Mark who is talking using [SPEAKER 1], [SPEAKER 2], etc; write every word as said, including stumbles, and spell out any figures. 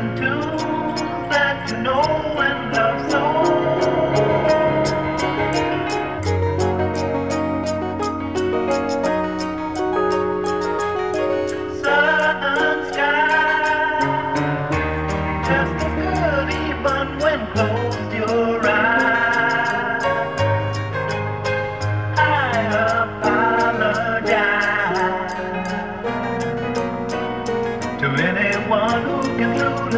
[SPEAKER 1] sing tunes that you know and love so. Southern sky, just as good even when cold.